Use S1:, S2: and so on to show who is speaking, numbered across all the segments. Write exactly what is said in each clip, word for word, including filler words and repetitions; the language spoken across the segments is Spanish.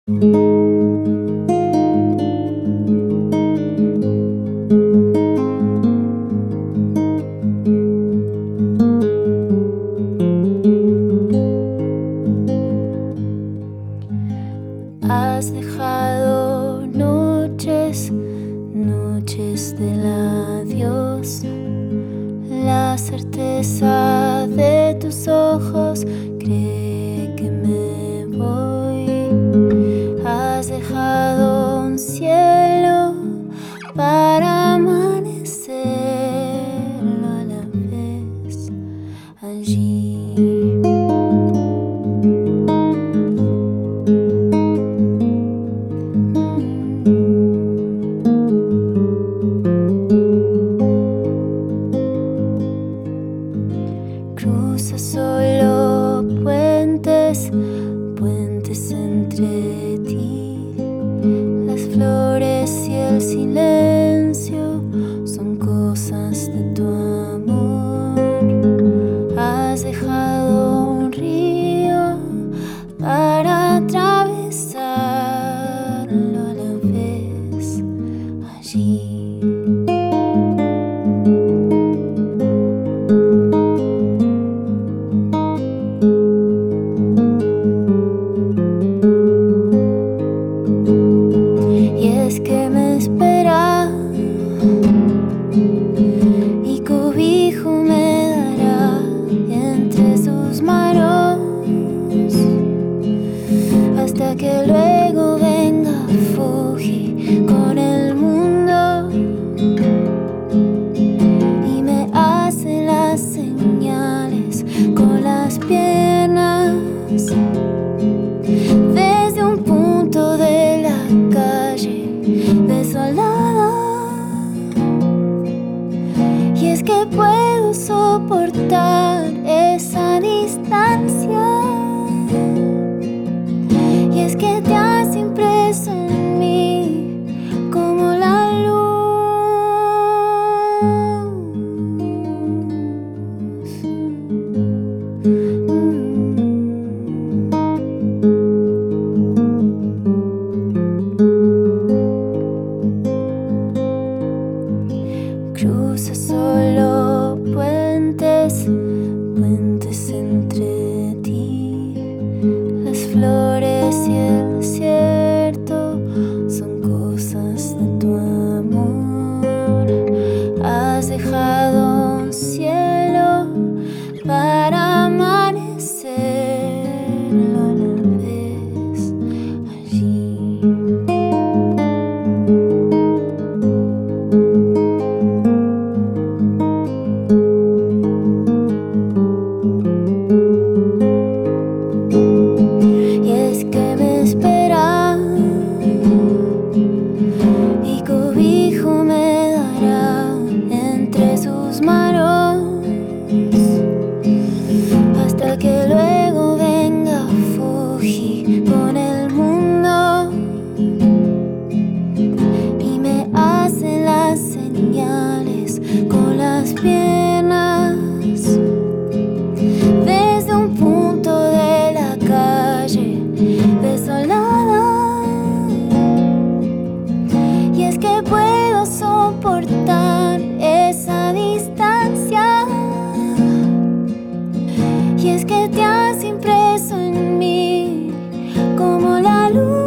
S1: Has dejado noches, noches del adiós. La certeza de tus ojos cree que me voy. Has dejado un cielo para amanecerlo a la vez allí. Cruza solo puentes, puentes entre ti. Las flores y el silencio son cosas de tu amor. Has dejado un río para atravesarlo a la vez allí. Que me espera y cobijo me dará entre sus manos hasta que luego venga Fuji con el mundo y me hace las señales con las piernas desde un punto de la calle desolada. Y es que puedo soportar esa distancia. Y es que te has impreso en mí como la luz. Cruza solo puentes, puentes entre ti. Las flores y el desierto son cosas de tu amor. Has dejado un cielo para amanecerlo a la vez allí. Y cobijo me dará entre sus manos hasta que luego venga Fuji con el mundo y me hace las señales con las piernas desde un punto de la calle desolada. Y es que puedo soportar esa distancia. Y es que te has impreso en mí como la luz.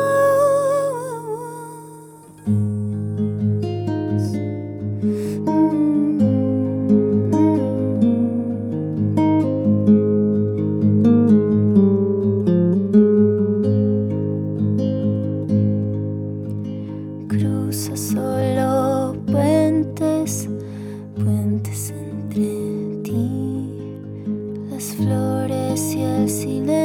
S1: Cruza solo puentes, puentes entre ti. Las flores y el silencio